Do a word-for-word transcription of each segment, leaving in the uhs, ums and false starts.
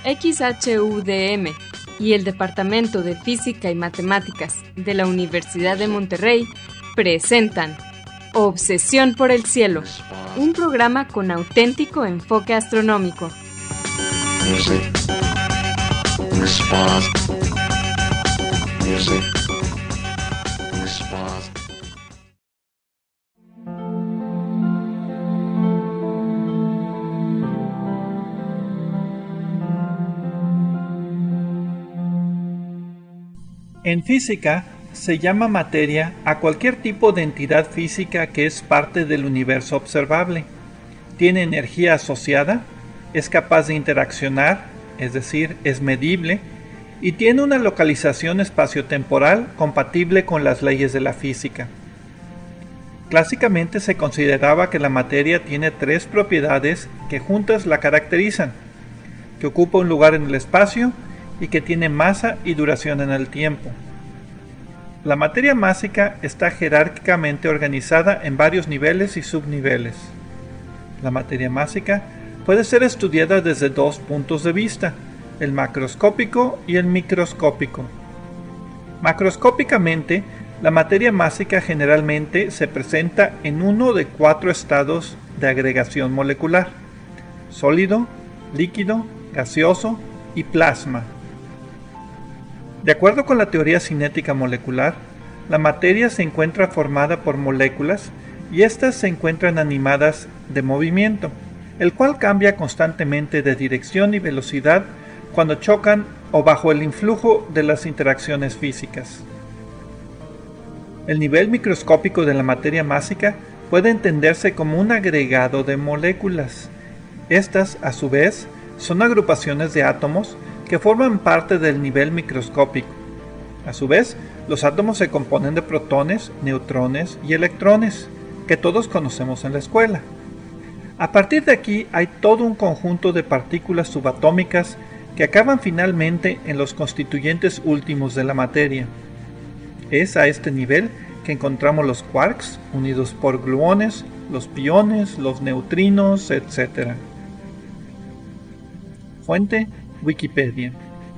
X H U D M y el Departamento de Física y Matemáticas de la Universidad de Monterrey presentan Obsesión por el Cielo, un programa con auténtico enfoque astronómico. Music. Response. Music. Response. En física, se llama materia a cualquier tipo de entidad física que es parte del universo observable. Tiene energía asociada, es capaz de interaccionar, es decir, es medible, y tiene una localización espaciotemporal compatible con las leyes de la física. Clásicamente se consideraba que la materia tiene tres propiedades que juntas la caracterizan: que ocupa un lugar en el espacio y que tiene masa y duración en el tiempo. La materia másica está jerárquicamente organizada en varios niveles y subniveles. La materia másica puede ser estudiada desde dos puntos de vista, el macroscópico y el microscópico. Macroscópicamente, la materia másica generalmente se presenta en uno de cuatro estados de agregación molecular: sólido, líquido, gaseoso y plasma. De acuerdo con la teoría cinética molecular, la materia se encuentra formada por moléculas y éstas se encuentran animadas de movimiento, el cual cambia constantemente de dirección y velocidad cuando chocan o bajo el influjo de las interacciones físicas. El nivel microscópico de la materia másica puede entenderse como un agregado de moléculas. Estas, a su vez, son agrupaciones de átomos que forman parte del nivel microscópico. A su vez, los átomos se componen de protones, neutrones y electrones, que todos conocemos en la escuela. A partir de aquí hay todo un conjunto de partículas subatómicas que acaban finalmente en los constituyentes últimos de la materia. Es a este nivel que encontramos los quarks, unidos por gluones, los piones, los neutrinos, etcétera. Fuente: Wikipedia.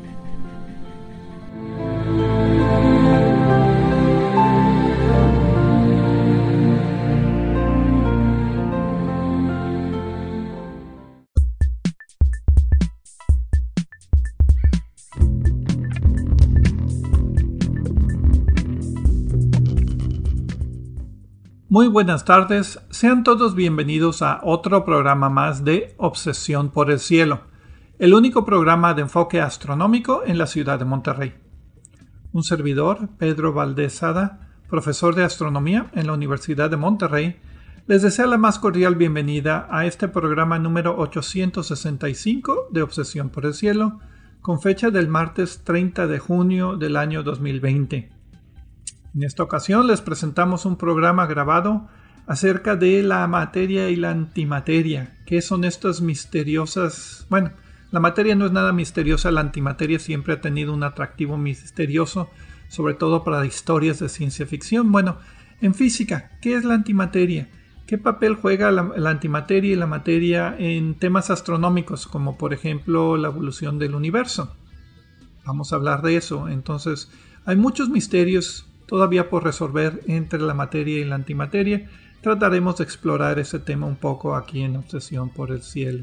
Muy buenas tardes, sean todos bienvenidos a otro programa más de Obsesión por el Cielo, el único programa de enfoque astronómico en la ciudad de Monterrey. Un servidor, Pedro Valdez Sada, profesor de astronomía en la Universidad de Monterrey, les desea la más cordial bienvenida a este programa número ochocientos sesenta y cinco de Obsesión por el Cielo, con fecha del martes treinta de junio del año dos mil veinte. En esta ocasión les presentamos un programa grabado acerca de la materia y la antimateria. ¿Qué son estas misteriosas? Bueno, la materia no es nada misteriosa, la antimateria siempre ha tenido un atractivo misterioso, sobre todo para historias de ciencia ficción. Bueno, en física, ¿qué es la antimateria? ¿Qué papel juega la, la antimateria y la materia en temas astronómicos, como por ejemplo la evolución del universo? Vamos a hablar de eso. Entonces, hay muchos misterios todavía por resolver entre la materia y la antimateria. Trataremos de explorar ese tema un poco aquí en Obsesión por el Cielo.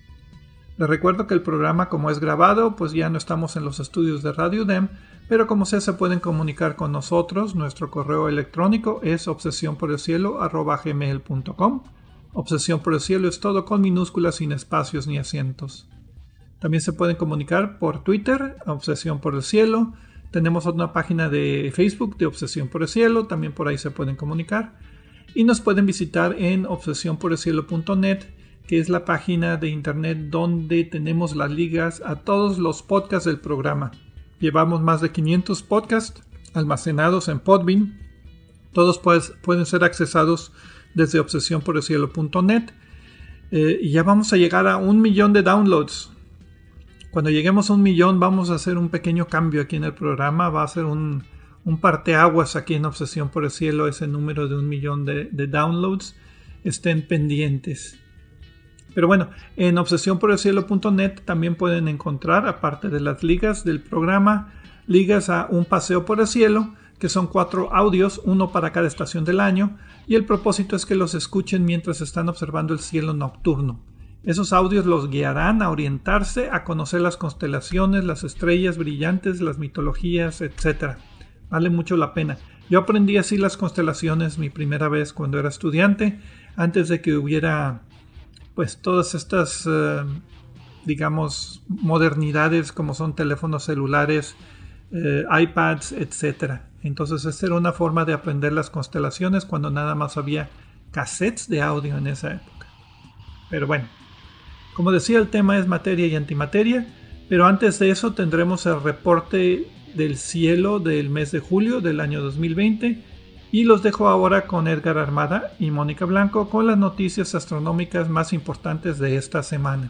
Les recuerdo que el programa, como es grabado, pues ya no estamos en los estudios de Radio U D E M, pero como sea, se pueden comunicar con nosotros. Nuestro correo electrónico es obsesión por el cielo arroba gmail punto com. Obsesión por el Cielo es todo con minúsculas, sin espacios ni acentos. También se pueden comunicar por Twitter, Obsesión por el Cielo. Tenemos una página de Facebook de Obsesión por el Cielo, también por ahí se pueden comunicar. Y nos pueden visitar en obsesión por el cielo punto net, que es la página de internet donde tenemos las ligas a todos los podcasts del programa. Llevamos más de quinientos podcasts almacenados en Podbean. Todos pues, pueden ser accesados desde obsesión por el cielo punto net. Eh, y ya vamos a llegar a un millón de downloads. Cuando lleguemos a un millón vamos a hacer un pequeño cambio aquí en el programa. Va a ser un, un parteaguas aquí en Obsesión por el Cielo, ese número de un millón de, de downloads. Estén pendientes. Pero bueno, en obsesión por el cielo punto net también pueden encontrar, aparte de las ligas del programa, ligas a Un paseo por el cielo, que son cuatro audios, uno para cada estación del año, y el propósito es que los escuchen mientras están observando el cielo nocturno. Esos audios los guiarán a orientarse, a conocer las constelaciones, las estrellas brillantes, las mitologías, etcétera. Vale mucho la pena. Yo aprendí así las constelaciones mi primera vez cuando era estudiante, antes de que hubiera pues todas estas, eh, digamos, modernidades como son teléfonos celulares, eh, iPads, etcétera. Entonces esta era una forma de aprender las constelaciones cuando nada más había cassettes de audio en esa época. Pero bueno, como decía, el tema es materia y antimateria, pero antes de eso tendremos el reporte del cielo del mes de julio del año dos mil veinte y los dejo ahora con Edgar Armada y Mónica Blanco con las noticias astronómicas más importantes de esta semana.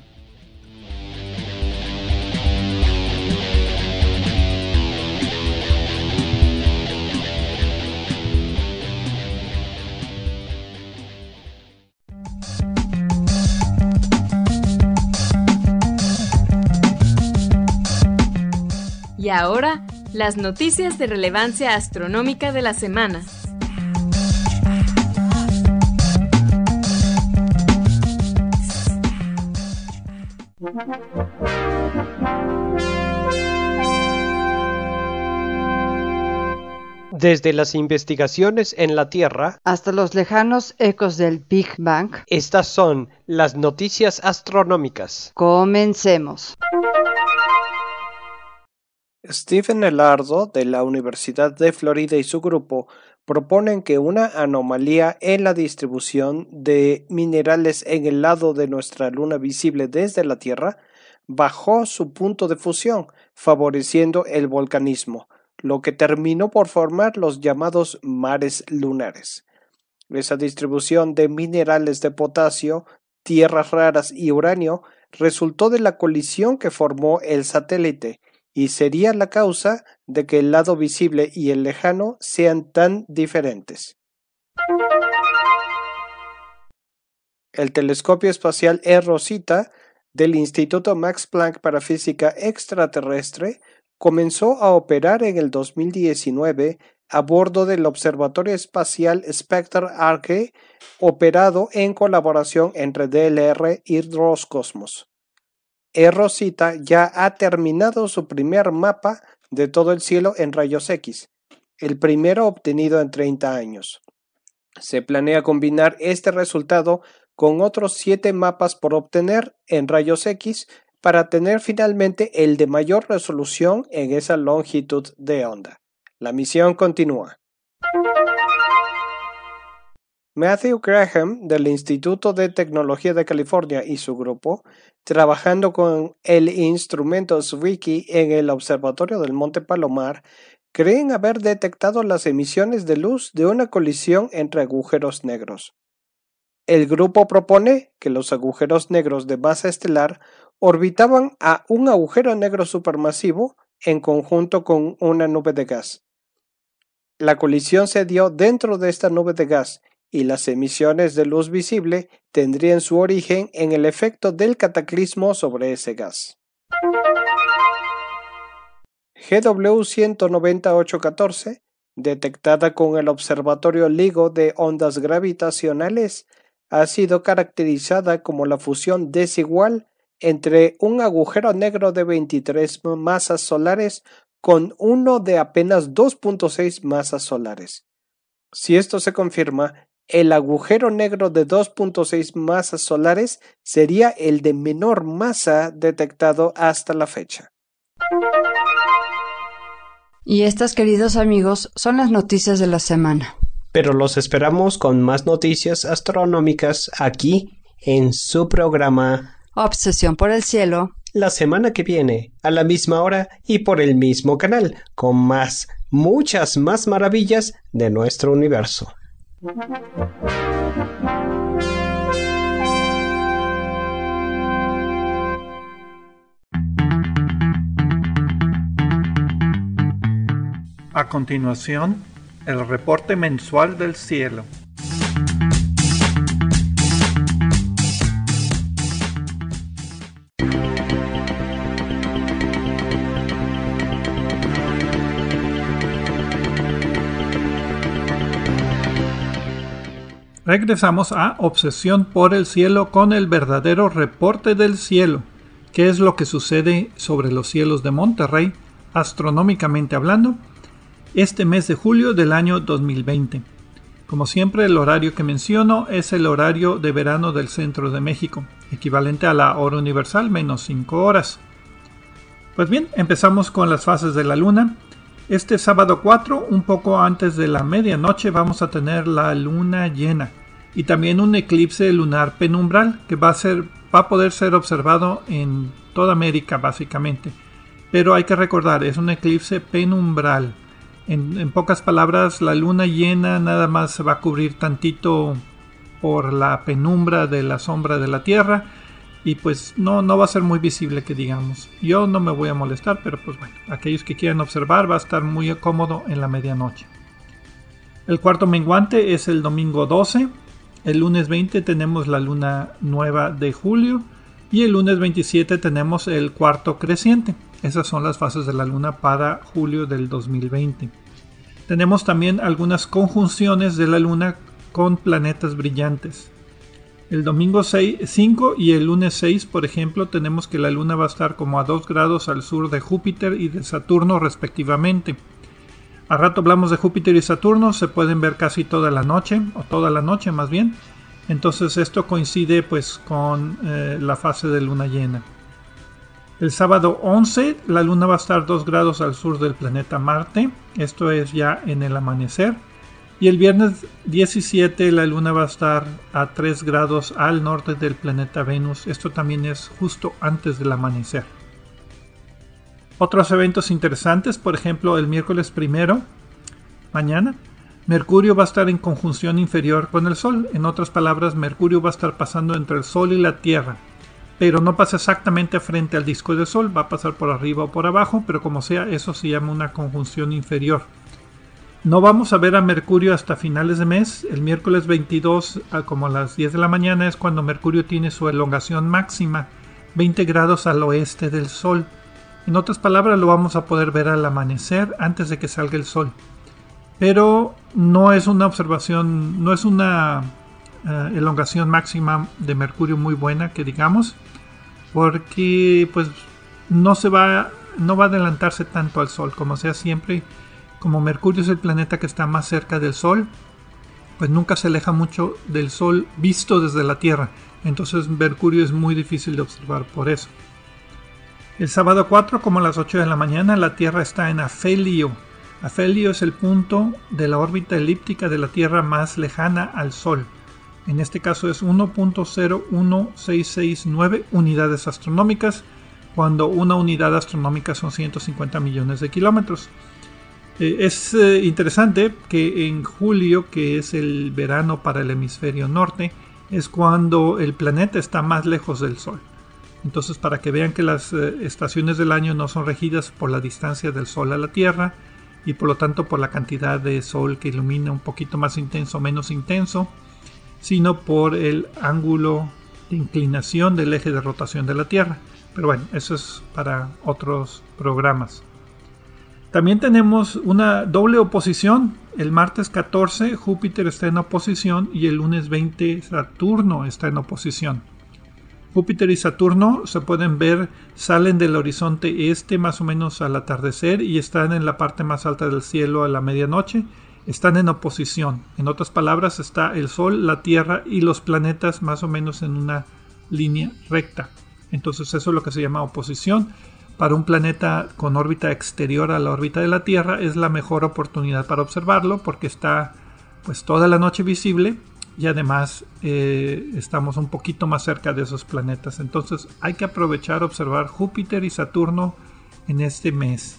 Y ahora, las noticias de relevancia astronómica de la semana. Desde las investigaciones en la Tierra hasta los lejanos ecos del Big Bang, estas son las noticias astronómicas. Comencemos. Stephen Elardo, de la Universidad de Florida, y su grupo proponen que una anomalía en la distribución de minerales en el lado de nuestra luna visible desde la Tierra bajó su punto de fusión, favoreciendo el volcanismo, lo que terminó por formar los llamados mares lunares. Esa distribución de minerales de potasio, tierras raras y uranio resultó de la colisión que formó el satélite, y sería la causa de que el lado visible y el lejano sean tan diferentes. El telescopio espacial eROSITA del Instituto Max Planck para Física Extraterrestre comenzó a operar en el dos mil diecinueve a bordo del Observatorio Espacial Spectre-Arche, operado en colaboración entre D L R y Roscosmos. eROSITA ya ha terminado su primer mapa de todo el cielo en rayos X, el primero obtenido en treinta años. Se planea combinar este resultado con otros siete mapas por obtener en rayos X para tener finalmente el de mayor resolución en esa longitud de onda. La misión continúa. Matthew Graham, del Instituto de Tecnología de California, y su grupo, trabajando con el instrumento Zwicky en el Observatorio del Monte Palomar, creen haber detectado las emisiones de luz de una colisión entre agujeros negros. El grupo propone que los agujeros negros de masa estelar orbitaban a un agujero negro supermasivo en conjunto con una nube de gas. La colisión se dio dentro de esta nube de gas, y las emisiones de luz visible tendrían su origen en el efecto del cataclismo sobre ese gas. G W ciento noventa ocho catorce, detectada con el Observatorio LIGO de Ondas Gravitacionales, ha sido caracterizada como la fusión desigual entre un agujero negro de veintitrés masas solares con uno de apenas dos punto seis masas solares. Si esto se confirma, el agujero negro de dos punto seis masas solares sería el de menor masa detectado hasta la fecha. Y estas, queridos amigos, son las noticias de la semana. Pero los esperamos con más noticias astronómicas aquí en su programa Obsesión por el cielo, la semana que viene, a la misma hora y por el mismo canal, con más, muchas más maravillas de nuestro universo. A continuación, el reporte mensual del cielo. Regresamos a Obsesión por el Cielo con el verdadero reporte del cielo. ¿Qué es lo que sucede sobre los cielos de Monterrey, astronómicamente hablando, este mes de julio del año dos mil veinte? Como siempre, el horario que menciono es el horario de verano del centro de México, equivalente a la hora universal menos cinco horas. Pues bien, empezamos con las fases de la luna. Este sábado cuatro, un poco antes de la medianoche, vamos a tener la luna llena y también un eclipse lunar penumbral que va a, ser, va a poder ser observado en toda América básicamente. Pero hay que recordar, es un eclipse penumbral. En, en pocas palabras, la luna llena nada más se va a cubrir tantito por la penumbra de la sombra de la Tierra. Y pues no, no va a ser muy visible que digamos. Yo no me voy a molestar, pero pues bueno, aquellos que quieran observar va a estar muy cómodo en la medianoche. El cuarto menguante es el domingo doce. El lunes veinte tenemos la luna nueva de julio. Y el lunes veintisiete tenemos el cuarto creciente. Esas son las fases de la luna para julio del dos mil veinte. Tenemos también algunas conjunciones de la luna con planetas brillantes. El domingo cinco y el lunes seis, por ejemplo, tenemos que la luna va a estar como a dos grados al sur de Júpiter y de Saturno respectivamente. A rato hablamos de Júpiter y Saturno, se pueden ver casi toda la noche, o toda la noche más bien. Entonces esto coincide pues con eh, la fase de luna llena. El sábado once, la luna va a estar dos grados al sur del planeta Marte, esto es ya en el amanecer. Y el viernes diecisiete la luna va a estar a tres grados al norte del planeta Venus. Esto también es justo antes del amanecer. Otros eventos interesantes, por ejemplo, el miércoles primero, mañana, Mercurio va a estar en conjunción inferior con el Sol. En otras palabras, Mercurio va a estar pasando entre el Sol y la Tierra. Pero no pasa exactamente frente al disco del Sol, va a pasar por arriba o por abajo, pero como sea, eso se llama una conjunción inferior. No vamos a ver a Mercurio hasta finales de mes. El miércoles veintidós, como a las diez de la mañana, es cuando Mercurio tiene su elongación máxima, veinte grados al oeste del Sol. En otras palabras, lo vamos a poder ver al amanecer antes de que salga el Sol. Pero no es una observación, no es una uh, elongación máxima de Mercurio muy buena, que digamos, porque pues no se va, no va a adelantarse tanto al Sol, como sea siempre. Como Mercurio es el planeta que está más cerca del Sol, pues nunca se aleja mucho del Sol visto desde la Tierra. Entonces Mercurio es muy difícil de observar por eso. El sábado cuatro, como a las ocho de la mañana, la Tierra está en afelio. Afelio es el punto de la órbita elíptica de la Tierra más lejana al Sol. En este caso es uno punto cero uno seis seis nueve unidades astronómicas, cuando una unidad astronómica son ciento cincuenta millones de kilómetros. Eh, es eh, interesante que en julio, que es el verano para el hemisferio norte, es cuando el planeta está más lejos del Sol. Entonces, para que vean que las eh, estaciones del año no son regidas por la distancia del Sol a la Tierra y por lo tanto por la cantidad de Sol que ilumina un poquito más intenso o menos intenso, sino por el ángulo de inclinación del eje de rotación de la Tierra. Pero bueno, eso es para otros programas. También tenemos una doble oposición. El martes catorce Júpiter está en oposición y el lunes veinte Saturno está en oposición. Júpiter y Saturno se pueden ver, salen del horizonte este más o menos al atardecer y están en la parte más alta del cielo a la medianoche. Están en oposición. En otras palabras, está el Sol, la Tierra y los planetas más o menos en una línea recta. Entonces eso es lo que se llama oposición. Para un planeta con órbita exterior a la órbita de la Tierra es la mejor oportunidad para observarlo porque está pues toda la noche visible y además eh, estamos un poquito más cerca de esos planetas. Entonces hay que aprovechar observar Júpiter y Saturno en este mes.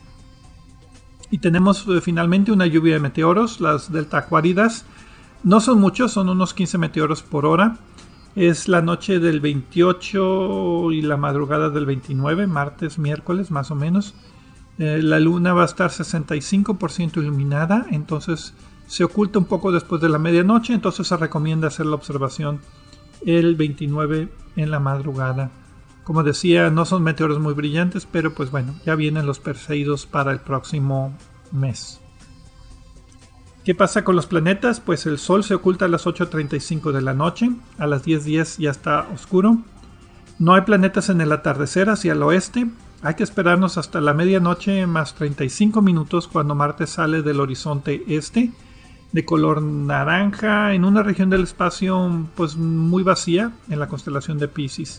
Y tenemos eh, finalmente una lluvia de meteoros, las delta acuáridas. No son muchos, son unos quince meteoros por hora. Es la noche del veintiocho y la madrugada del veintinueve, martes, miércoles más o menos. Eh, la luna va a estar sesenta y cinco por ciento iluminada, entonces se oculta un poco después de la medianoche, entonces se recomienda hacer la observación el veintinueve en la madrugada. Como decía, no son meteoros muy brillantes, pero pues bueno, ya vienen los Perseidos para el próximo mes. ¿Qué pasa con los planetas? Pues el Sol se oculta a las ocho treinta y cinco de la noche, a las diez diez ya está oscuro. No hay planetas en el atardecer hacia el oeste. Hay que esperarnos hasta la medianoche más treinta y cinco minutos cuando Marte sale del horizonte este, de color naranja, en una región del espacio pues muy vacía, en la constelación de Piscis.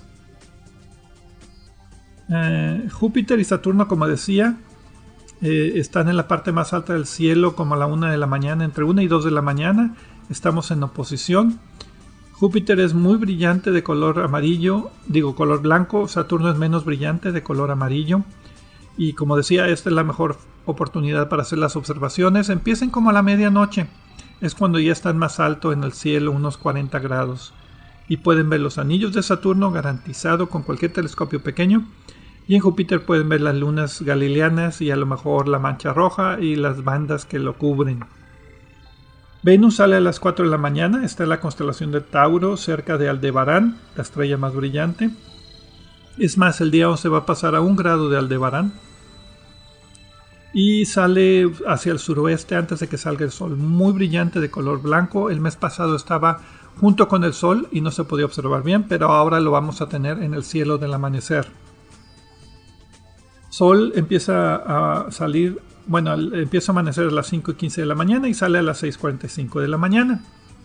Eh, Júpiter y Saturno, como decía, eh, están en la parte más alta del cielo como a la una de la mañana, entre una y dos de la mañana. Estamos en oposición. Júpiter es muy brillante de color amarillo, digo color blanco. Saturno es menos brillante de color amarillo. Y como decía, esta es la mejor oportunidad para hacer las observaciones. Empiecen como a la medianoche. Es cuando ya están más alto en el cielo, unos cuarenta grados. Y pueden ver los anillos de Saturno garantizado con cualquier telescopio pequeño. Y en Júpiter pueden ver las lunas galileanas y a lo mejor la mancha roja y las bandas que lo cubren. Venus sale a las cuatro de la mañana, está en la constelación de Tauro, cerca de Aldebarán, la estrella más brillante. Es más, el día once va a pasar a un grado de Aldebarán. Y sale hacia el suroeste antes de que salga el sol, muy brillante de color blanco. El mes pasado estaba junto con el sol y no se podía observar bien, pero ahora lo vamos a tener en el cielo del amanecer. Sol empieza a salir, bueno, empieza a amanecer a las cinco y quince de la mañana y sale a las seis cuarenta y cinco de la mañana.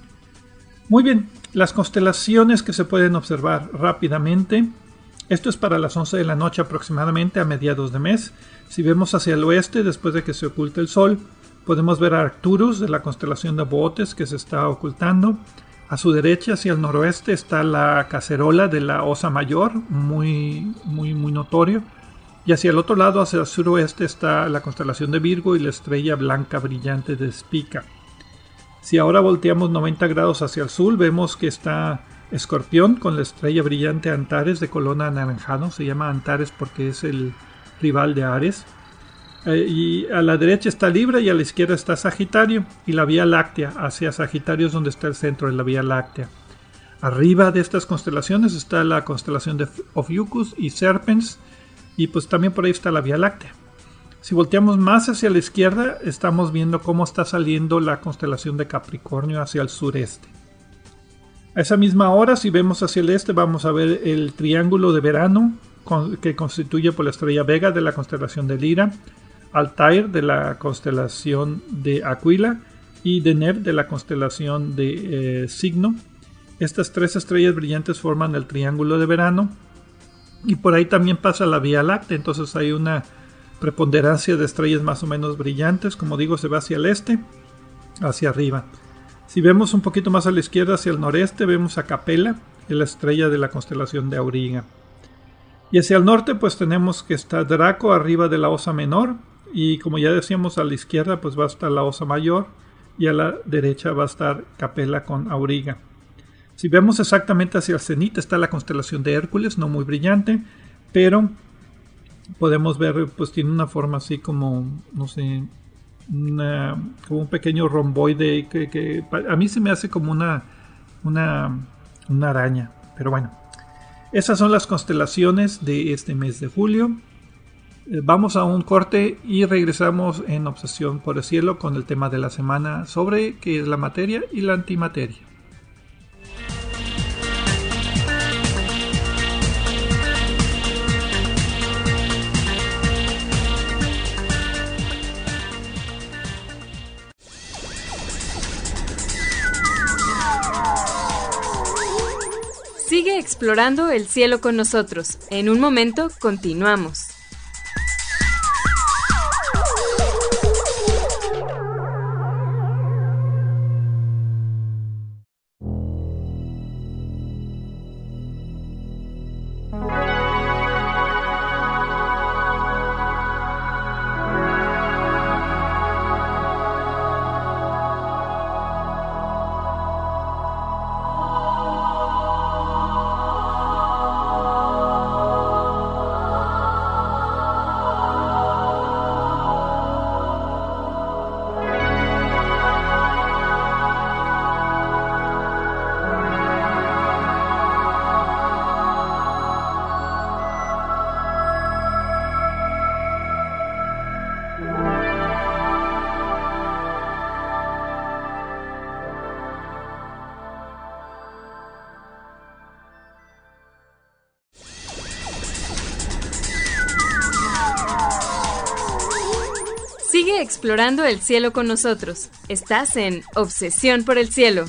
Muy bien, las constelaciones que se pueden observar rápidamente. Esto es para las once de la noche aproximadamente, a mediados de mes. Si vemos hacia el oeste, después de que se oculte el sol, podemos ver a Arcturus de la constelación de Bootes que se está ocultando. A su derecha, hacia el noroeste, está la cacerola de la Osa Mayor, muy, muy, muy notorio. Y hacia el otro lado, hacia el suroeste, está la constelación de Virgo y la estrella blanca brillante de Spica. Si ahora volteamos noventa grados hacia el sur, vemos que está Escorpión con la estrella brillante Antares de color anaranjado. Se llama Antares porque es el rival de Ares. Eh, y a la derecha está Libra y a la izquierda está Sagitario. Y la Vía Láctea, hacia Sagitario es donde está el centro de la Vía Láctea. Arriba de estas constelaciones está la constelación de Ophiuchus y Serpens. Y pues también por ahí está la Vía Láctea. Si volteamos más hacia la izquierda, estamos viendo cómo está saliendo la constelación de Capricornio hacia el sureste. A esa misma hora, si vemos hacia el este, vamos a ver el triángulo de verano con, que constituye por la estrella Vega de la constelación de Lira, Altair de la constelación de Aquila y Deneb de la constelación de eh, Signo. Estas tres estrellas brillantes forman el triángulo de verano. Y por ahí también pasa la Vía Láctea, entonces hay una preponderancia de estrellas más o menos brillantes. Como digo, se va hacia el este, hacia arriba. Si vemos un poquito más a la izquierda, hacia el noreste, vemos a Capella, que es la estrella de la constelación de Auriga. Y hacia el norte, pues tenemos que está Draco arriba de la Osa Menor. Y como ya decíamos, a la izquierda pues va a estar la Osa Mayor. Y a la derecha va a estar Capella con Auriga. Si vemos exactamente hacia el cenit está la constelación de Hércules, no muy brillante, pero podemos ver, pues tiene una forma así como, no sé, una, como un pequeño romboide que, que a mí se me hace como una, una, una araña, pero bueno. Esas son las constelaciones de este mes de julio. Eh, vamos a un corte y regresamos en Obsesión por el Cielo con el tema de la semana sobre qué es la materia y la antimateria. Sigue explorando el cielo con nosotros. En un momento continuamos. Sigue explorando el cielo con nosotros. Estás en Obsesión por el Cielo.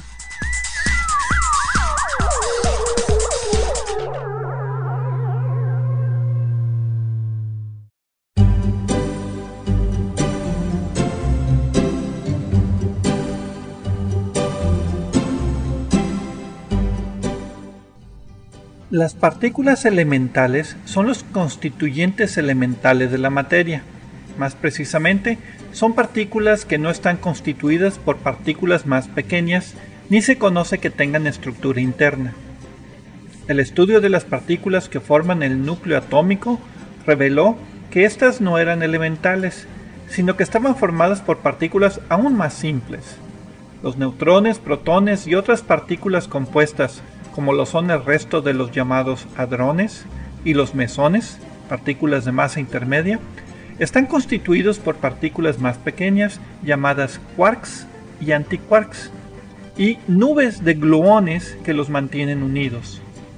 Las partículas elementales son los constituyentes elementales de la materia. Más precisamente, son partículas que no están constituidas por partículas más pequeñas, ni se conoce que tengan estructura interna. El estudio de las partículas que forman el núcleo atómico reveló que éstas no eran elementales, sino que estaban formadas por partículas aún más simples. Los neutrones, protones y otras partículas compuestas, como lo son el resto de los llamados hadrones y los mesones, partículas de masa intermedia, están constituidos por partículas más pequeñas llamadas quarks y antiquarks, y nubes de gluones que los mantienen unidos.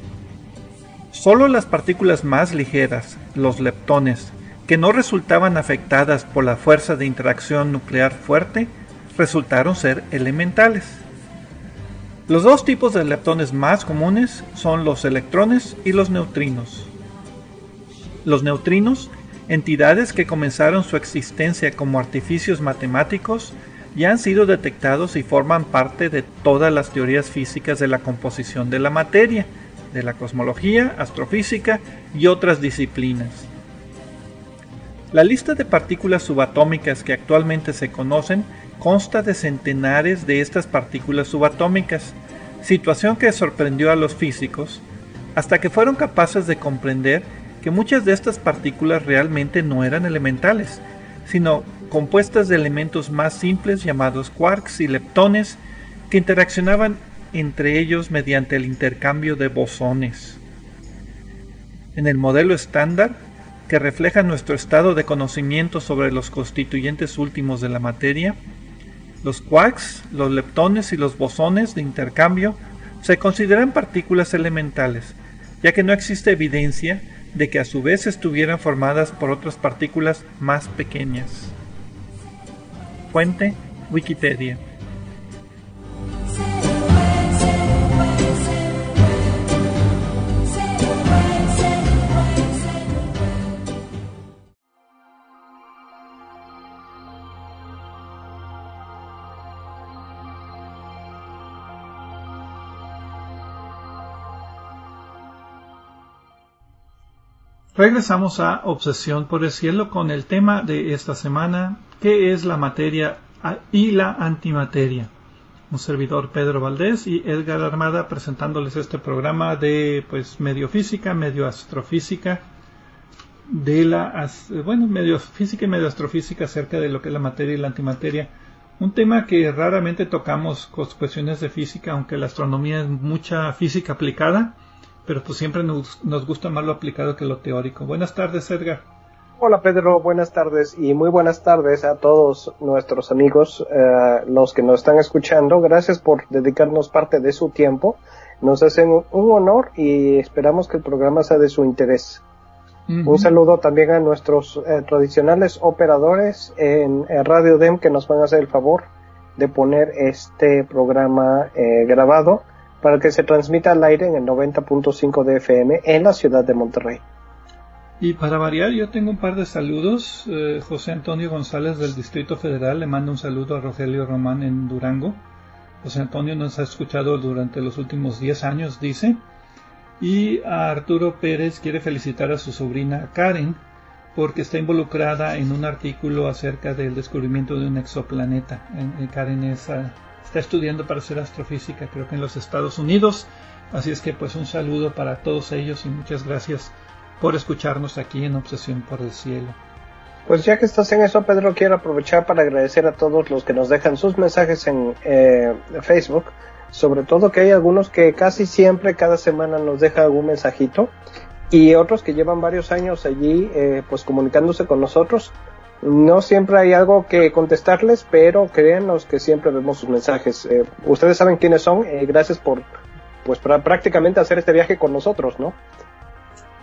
Solo las partículas más ligeras, los leptones, que no resultaban afectadas por la fuerza de interacción nuclear fuerte, resultaron ser elementales. Los dos tipos de leptones más comunes son los electrones y los neutrinos. Los neutrinos, entidades que comenzaron su existencia como artificios matemáticos, ya han sido detectados y forman parte de todas las teorías físicas de la composición de la materia, de la cosmología, astrofísica y otras disciplinas. La lista de partículas subatómicas que actualmente se conocen consta de centenares de estas partículas subatómicas, situación que sorprendió a los físicos, hasta que fueron capaces de comprender que muchas de estas partículas realmente no eran elementales, sino compuestas de elementos más simples llamados quarks y leptones, que interaccionaban entre ellos mediante el intercambio de bosones. En el modelo estándar, que refleja nuestro estado de conocimiento sobre los constituyentes últimos de la materia, los quarks, los leptones y los bosones de intercambio se consideran partículas elementales, ya que no existe evidencia de que a su vez estuvieran formadas por otras partículas más pequeñas. Fuente: Wikipedia. Regresamos a Obsesión por el Cielo con el tema de esta semana, ¿qué es la materia y la antimateria? Un servidor, Pedro Valdés, y Edgar Armada, presentándoles este programa de pues medio física, medio astrofísica, de la bueno, medio física y medio astrofísica acerca de lo que es la materia y la antimateria. Un tema que raramente tocamos con cuestiones de física, aunque la astronomía es mucha física aplicada, pero pues siempre nos, nos gusta más lo aplicado que lo teórico. Buenas tardes, Edgar. Hola, Pedro, buenas tardes y muy buenas tardes a todos nuestros amigos, eh, los que nos están escuchando. Gracias por dedicarnos parte de su tiempo. Nos hacen un, un honor y esperamos que el programa sea de su interés. Uh-huh. Un saludo también a nuestros eh, tradicionales operadores en, en Radio D E M que nos van a hacer el favor de poner este programa eh, grabado para que se transmita al aire en el noventa punto cinco de F M en la ciudad de Monterrey. Y para variar, yo tengo un par de saludos. Eh, José Antonio González del Distrito Federal le manda un saludo a Rogelio Román en Durango. José Antonio nos ha escuchado durante los últimos diez años, dice. Y a Arturo Pérez quiere felicitar a su sobrina Karen porque está involucrada en un artículo acerca del descubrimiento de un exoplaneta. Eh, Karen es... Uh, está estudiando para ser astrofísica, creo que en los Estados Unidos, así es que pues un saludo para todos ellos y muchas gracias por escucharnos aquí en Obsesión por el Cielo. Pues ya que estás en eso, Pedro, quiero aprovechar para agradecer a todos los que nos dejan sus mensajes en eh, Facebook, sobre todo que hay algunos que casi siempre, cada semana nos deja algún mensajito, y otros que llevan varios años allí eh, pues comunicándose con nosotros. No siempre hay algo que contestarles, pero créanos que siempre vemos sus mensajes. Eh, ustedes saben quiénes son. Eh, gracias por, pues, para prácticamente hacer este viaje con nosotros, ¿no?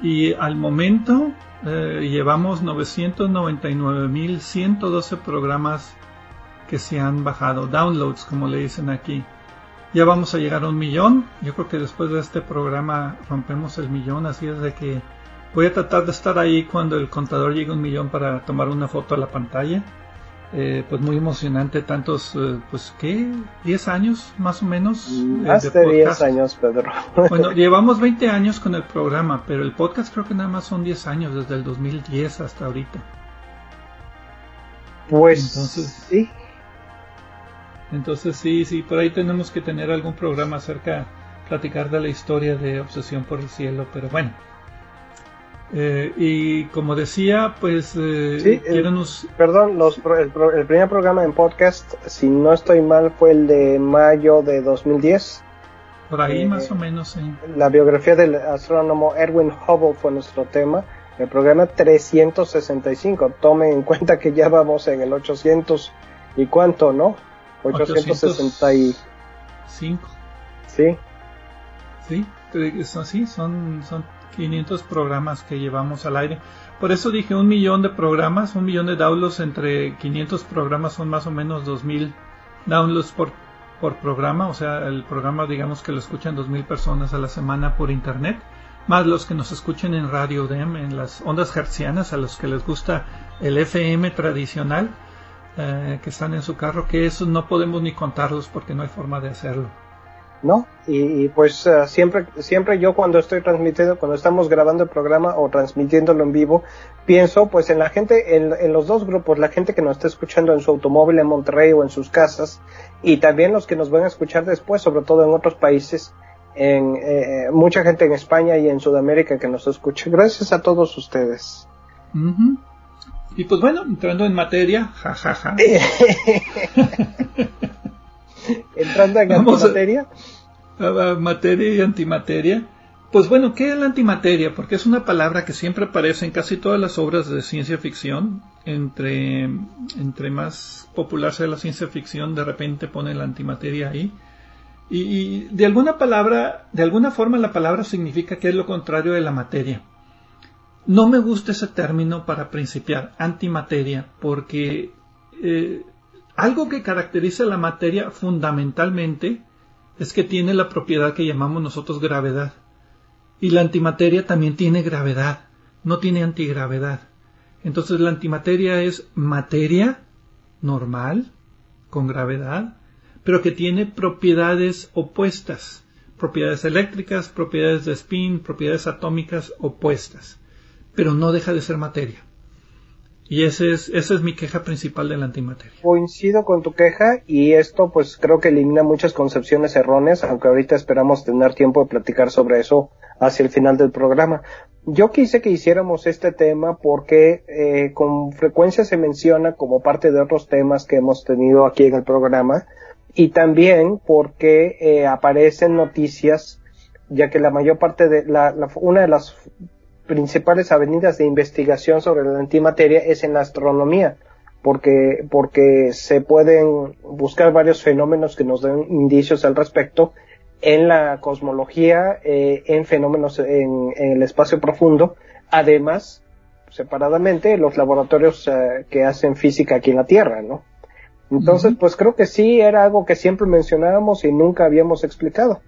Y al momento eh, llevamos novecientos noventa y nueve mil ciento doce programas que se han bajado, downloads como le dicen aquí. Ya vamos a llegar a un millón. Yo creo que después de este programa rompemos el millón, así es de que voy a tratar de estar ahí cuando el contador llegue a un millón para tomar una foto a la pantalla. Eh, pues muy emocionante, tantos, eh, pues ¿qué? ¿diez años más o menos? Más eh, de, de diez años, Pedro. Bueno, llevamos veinte años con el programa, pero el podcast creo que nada más son diez años, desde el dos mil diez hasta ahorita. Pues entonces, sí. Entonces sí, sí, por ahí tenemos que tener algún programa acerca, platicar de la historia de Obsesión por el Cielo, pero bueno. Eh, y como decía, pues eh, sí, el, nos... perdón, los, el, el primer programa en podcast, si no estoy mal, fue el de mayo de dos mil diez. Por ahí eh, más o menos, sí. La biografía del astrónomo Edwin Hubble fue nuestro tema. El programa trescientos sesenta y cinco. Tomen en cuenta que ya vamos en el ochocientos y cuánto, ¿no? ochocientos sesenta y cinco. Sí. Sí, sí, son son quinientos programas que llevamos al aire. Por eso dije un millón de programas, un millón de downloads entre quinientos programas son más o menos dos mil downloads por, por programa. O sea, el programa digamos que lo escuchan dos mil personas a la semana por internet, más los que nos escuchen en Radio D E M, en las ondas hertzianas, a los que les gusta el F M tradicional, eh, que están en su carro, que esos no podemos ni contarlos porque no hay forma de hacerlo. ¿No? Y, y pues uh, siempre siempre yo cuando estoy transmitiendo, cuando estamos grabando el programa o transmitiéndolo en vivo, pienso pues en la gente, en, en los dos grupos, la gente que nos está escuchando en su automóvil en Monterrey o en sus casas, y también los que nos van a escuchar después, sobre todo en otros países, en eh, mucha gente en España y en Sudamérica que nos escucha. Gracias a todos ustedes. Uh-huh. Y pues bueno, entrando en materia, jajaja. Entrando en antimateria. A, a materia y antimateria. Pues bueno, ¿qué es la antimateria? Porque es una palabra que siempre aparece en casi todas las obras de ciencia ficción. Entre, entre más popular sea la ciencia ficción, de repente pone la antimateria ahí. Y, y de alguna palabra, de alguna forma la palabra significa que es lo contrario de la materia. No me gusta ese término para principiar, antimateria, porque eh, algo que caracteriza la materia fundamentalmente es que tiene la propiedad que llamamos nosotros gravedad. Y la antimateria también tiene gravedad, no tiene antigravedad. Entonces la antimateria es materia normal, con gravedad, pero que tiene propiedades opuestas, propiedades eléctricas, propiedades de spin, propiedades atómicas opuestas, pero no deja de ser materia. Y ese es, esa es mi queja principal de la antimateria. Coincido con tu queja, y esto pues creo que elimina muchas concepciones erróneas, aunque ahorita esperamos tener tiempo de platicar sobre eso hacia el final del programa. Yo quise que hiciéramos este tema porque eh, con frecuencia se menciona como parte de otros temas que hemos tenido aquí en el programa, y también porque eh, aparecen noticias, ya que la mayor parte de la, la una de las principales avenidas de investigación sobre la antimateria es en la astronomía, porque porque se pueden buscar varios fenómenos que nos den indicios al respecto en la cosmología, eh, en fenómenos en, en el espacio profundo, además separadamente los laboratorios eh, que hacen física aquí en la Tierra, ¿no? Entonces, uh-huh. pues creo que sí era algo que siempre mencionábamos y nunca habíamos explicado.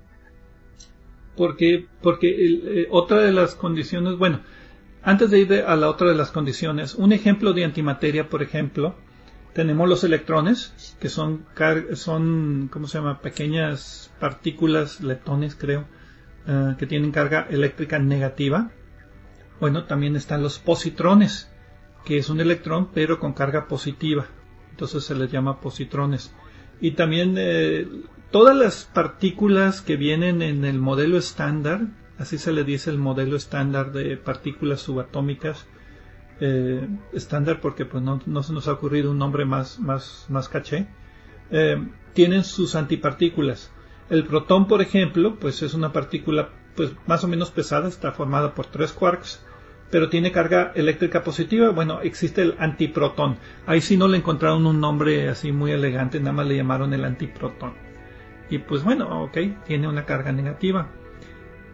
Porque, porque el, eh, otra de las condiciones, bueno, antes de ir de, a la otra de las condiciones, un ejemplo de antimateria, por ejemplo, tenemos los electrones, que son, car- son ¿cómo se llama? Pequeñas partículas, leptones creo, uh, que tienen carga eléctrica negativa. Bueno, también están los positrones, que es un electrón pero con carga positiva, entonces se les llama positrones. Y también eh, todas las partículas que vienen en el modelo estándar, así se le dice el modelo estándar de partículas subatómicas, eh, estándar porque pues no, no se nos ha ocurrido un nombre más, más, más caché, eh, tienen sus antipartículas. El protón, por ejemplo, pues es una partícula pues más o menos pesada, está formada por tres quarks, pero tiene carga eléctrica positiva. Bueno, existe el antiprotón. Ahí sí no le encontraron un nombre así muy elegante, nada más le llamaron el antiprotón. Y pues bueno, ok, tiene una carga negativa.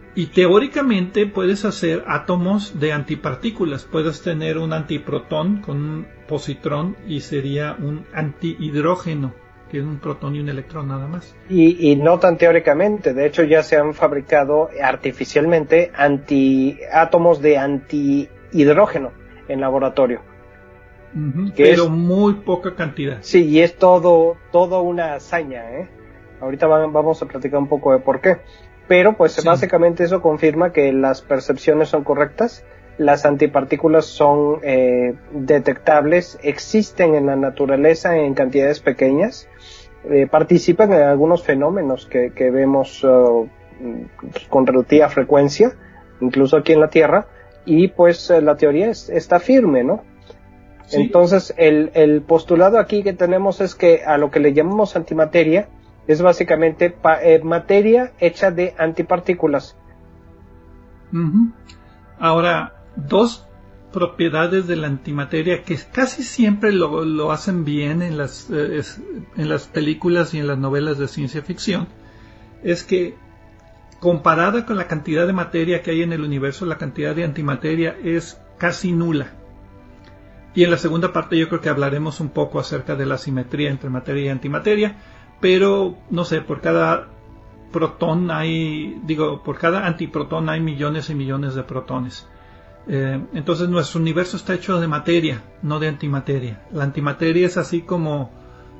y teóricamente puedes hacer átomos de antipartículas. Puedes tener un antiprotón con un positrón y sería un antihidrógeno, que es un protón y un electrón nada más. Y, y no tan teóricamente, de hecho ya se han fabricado artificialmente anti, átomos de antihidrógeno en laboratorio. Uh-huh, pero es, muy poca cantidad. Sí, y es todo, todo una hazaña, ¿eh? Ahorita va, vamos a platicar un poco de por qué. Pero pues sí. Básicamente eso confirma que las percepciones son correctas, las antipartículas son eh, detectables, existen en la naturaleza en cantidades pequeñas, eh, participan en algunos fenómenos que, que vemos uh, con relativa frecuencia, incluso aquí en la Tierra, y pues eh, la teoría es, está firme, ¿no? Sí. Entonces el, el postulado aquí que tenemos es que a lo que le llamamos antimateria es básicamente pa, eh, materia hecha de antipartículas. Uh-huh. Ahora, dos propiedades de la antimateria que casi siempre lo, lo hacen bien en las, eh, es, en las películas y en las novelas de ciencia ficción, es que comparada con la cantidad de materia que hay en el universo, la cantidad de antimateria es casi nula. Y en la segunda parte yo creo que hablaremos un poco acerca de la simetría entre materia y antimateria, pero no sé, por cada protón hay, digo, por cada antiprotón hay millones y millones de protones. Eh, entonces nuestro universo está hecho de materia, no de antimateria. La antimateria es así como,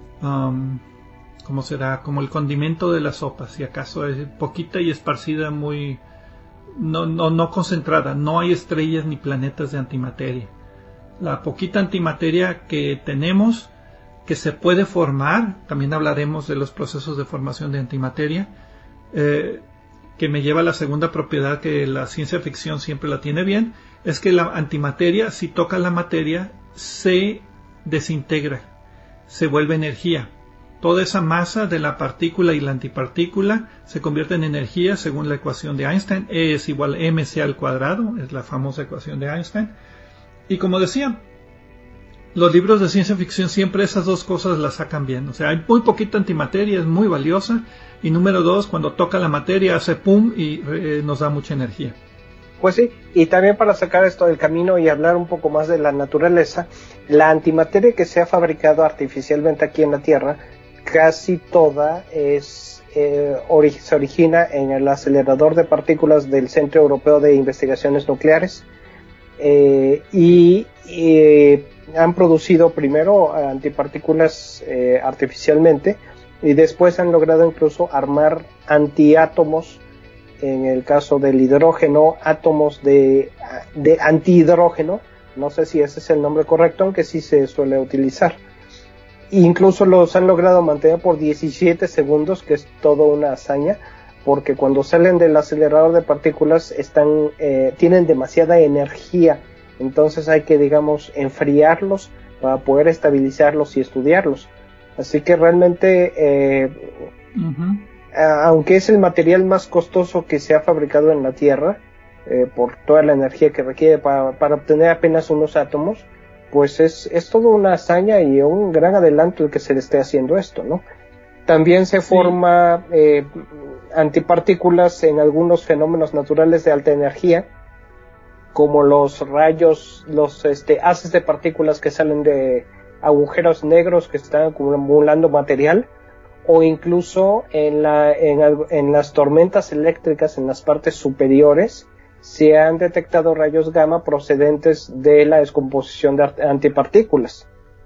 um, ¿cómo será? Como el condimento de la sopa, si acaso es poquita y esparcida, muy, no, no, no concentrada. No hay estrellas ni planetas de antimateria. La poquita antimateria que tenemos, que se puede formar, también hablaremos de los procesos de formación de antimateria, eh, que me lleva a la segunda propiedad que la ciencia ficción siempre la tiene bien, es que la antimateria, si toca la materia, se desintegra, se vuelve energía. Toda esa masa de la partícula y la antipartícula se convierte en energía según la ecuación de Einstein. E es igual a mc al cuadrado, es la famosa ecuación de Einstein. Y como decía, los libros de ciencia ficción siempre esas dos cosas las sacan bien. O sea, hay muy poquita antimateria, es muy valiosa. Y número dos, cuando toca la materia hace pum y eh, nos da mucha energía. Pues sí, y también para sacar esto del camino y hablar un poco más de la naturaleza, la antimateria que se ha fabricado artificialmente aquí en la Tierra, casi toda es eh, ori- se origina en el acelerador de partículas del Centro Europeo de Investigaciones Nucleares. Eh, y, y han producido primero antipartículas eh, artificialmente y después han logrado incluso armar antiátomos, en el caso del hidrógeno, átomos de, de antihidrógeno, no sé si ese es el nombre correcto, aunque sí se suele utilizar. Incluso los han logrado mantener por diecisiete segundos, que es toda una hazaña, porque cuando salen del acelerador de partículas están eh, tienen demasiada energía, entonces hay que, digamos, enfriarlos para poder estabilizarlos y estudiarlos. Así que realmente, eh, uh-huh. a, aunque es el material más costoso que se ha fabricado en la Tierra, eh, por toda la energía que requiere para, para obtener apenas unos átomos, pues es, es toda una hazaña y un gran adelanto el que se le esté haciendo esto, ¿no? También se sí. forma eh, antipartículas en algunos fenómenos naturales de alta energía, como los rayos, los este, haces de partículas que salen de agujeros negros que están acumulando material, o incluso en, la, en, en las tormentas eléctricas en las partes superiores se han detectado rayos gamma procedentes de la descomposición de antipartículas.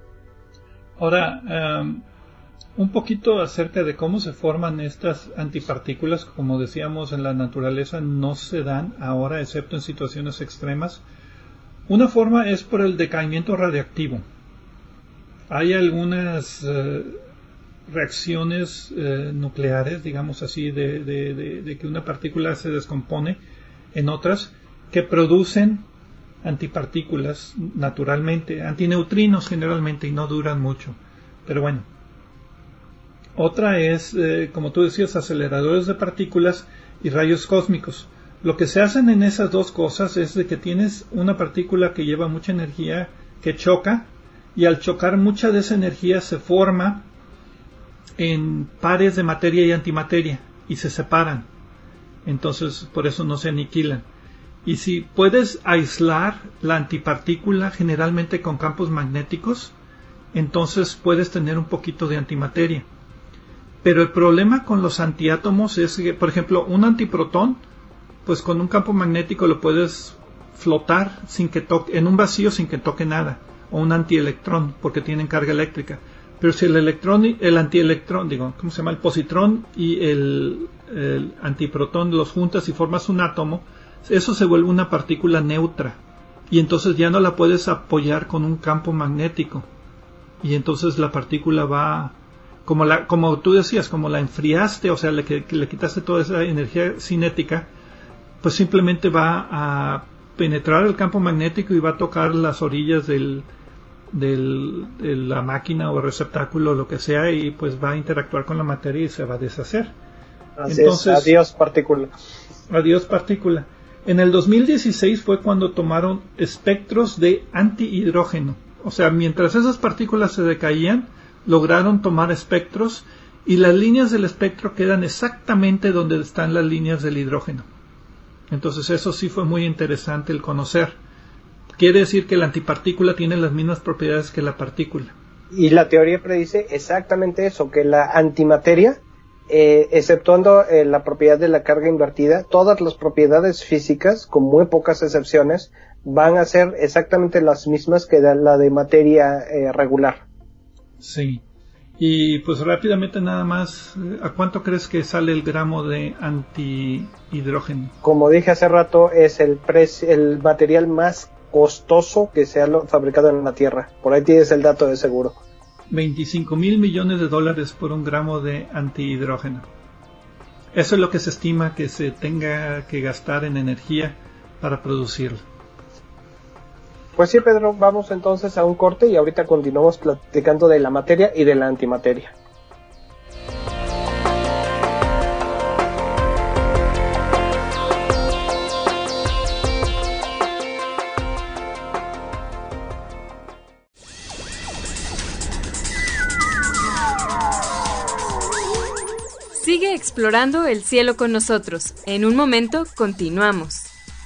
Ahora, um, un poquito acerca de cómo se forman estas antipartículas. Como decíamos, en la naturaleza no se dan ahora, excepto en situaciones extremas. Una forma es por el decaimiento radiactivo. Hay algunas eh, reacciones eh, nucleares, digamos así, de, de, de, de que una partícula se descompone en otras que producen antipartículas naturalmente, antineutrinos generalmente, y no duran mucho. Pero bueno. Otra es, eh, como tú decías, aceleradores de partículas y rayos cósmicos. Lo que se hacen en esas dos cosas es de que tienes una partícula que lleva mucha energía, que choca, y al chocar mucha de esa energía se forma en pares de materia y antimateria y se separan. entonces por eso no se aniquilan. Y si puedes aislar la antipartícula generalmente con campos magnéticos, entonces puedes tener un poquito de antimateria. Pero el problema con los antiátomos es que, por ejemplo, un antiprotón, pues con un campo magnético lo puedes flotar sin que toque, en un vacío sin que toque nada, o un antielectrón, porque tienen carga eléctrica. Pero si el electrón, el antielectrón, digo, ¿cómo se llama? El positrón y el, el antiprotón los juntas y formas un átomo, eso se vuelve una partícula neutra. Y entonces ya no la puedes apoyar con un campo magnético. Y entonces la partícula va, como, la, como tú decías, como la enfriaste, o sea, le, que, le quitaste toda esa energía cinética, pues simplemente va a penetrar el campo magnético y va a tocar las orillas del, del, de la máquina o receptáculo o lo que sea, y pues va a interactuar con la materia y se va a deshacer. Así Entonces, es, adiós partícula. Adiós partícula. En el dos mil dieciséis fue cuando tomaron espectros de antihidrógeno. O sea, mientras esas partículas se decaían, lograron tomar espectros y las líneas del espectro quedan exactamente donde están las líneas del hidrógeno. Entonces eso sí fue muy interesante el conocer. Quiere decir que la antipartícula tiene las mismas propiedades que la partícula. Y la teoría predice exactamente eso, que la antimateria, eh, exceptuando eh, la propiedad de la carga invertida, todas las propiedades físicas, con muy pocas excepciones, van a ser exactamente las mismas que la de materia eh, regular. Sí. Y pues rápidamente nada más, ¿a cuánto crees que sale el gramo de antihidrógeno? Como dije hace rato, es el, pre- el material más costoso que se ha fabricado en la Tierra. Por ahí tienes el dato de seguro. veinticinco mil millones de dólares por un gramo de antihidrógeno. Eso es lo que se estima que se tenga que gastar en energía para producirlo. Pues sí, Pedro, vamos entonces a un corte y ahorita continuamos platicando de la materia y de la antimateria. Sigue explorando el cielo con nosotros. En un momento continuamos.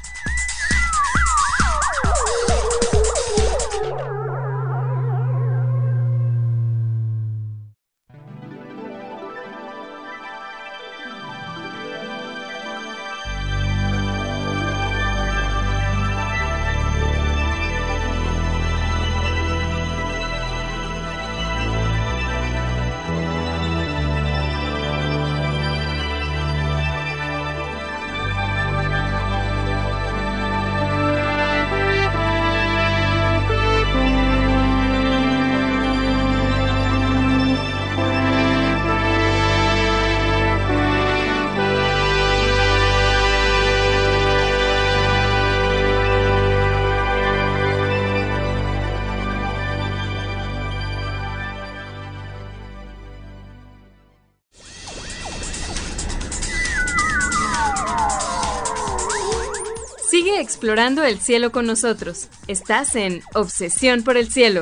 Sigue explorando el cielo con nosotros. Estás en Obsesión por el Cielo.